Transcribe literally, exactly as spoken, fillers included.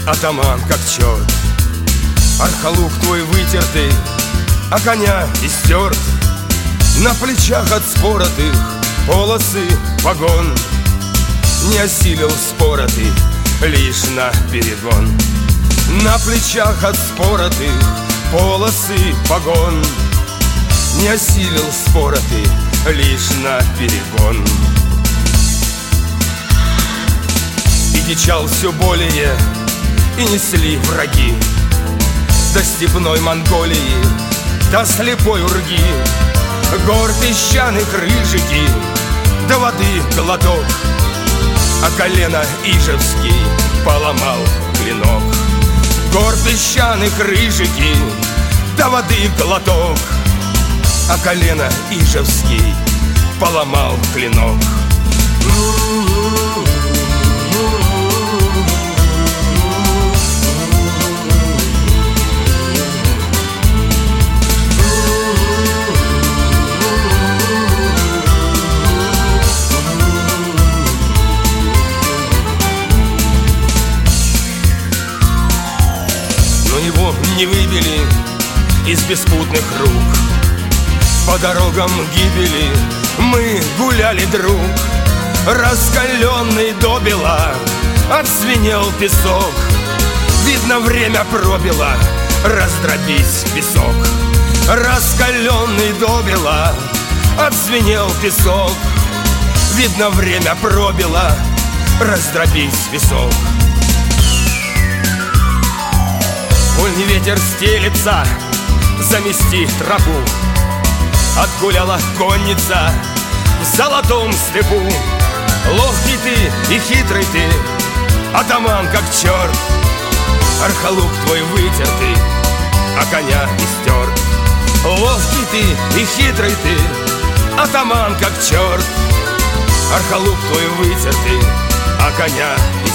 атаман как черт. Архалук твой вытертый, а коня истерт. На плечах от споротых полосы погон. Не осилил спора ты лишь на перегон. На плечах от споротых полосы погон. Не осилил спора ты лишь на перегон. И дичал все более, и несли враги до степной Монголии, до слепой Урги. Гор песчаных рыжики, до воды глоток, а колено Ижевский поломал клинок. Гор песчаных рыжики, до воды глоток, а колено Ижевский поломал клинок. Но его не выбили из беспутных рук. По дорогам гибели мы гуляли, друг. Раскаленный до бела отзвенел песок. Видно, время пробило раздробить песок. Раскаленный до бела отзвенел песок. Видно, время пробило раздробить песок. Вольный ветер стелется, замести тропу. Отгуляла конница в золотом степу. Ловкий ты и хитрый ты, атаман как черт. Архалук твой вытертый, а коня истерт. Ловкий ты и хитрый ты, атаман как черт. Архалук твой вытертый, а коня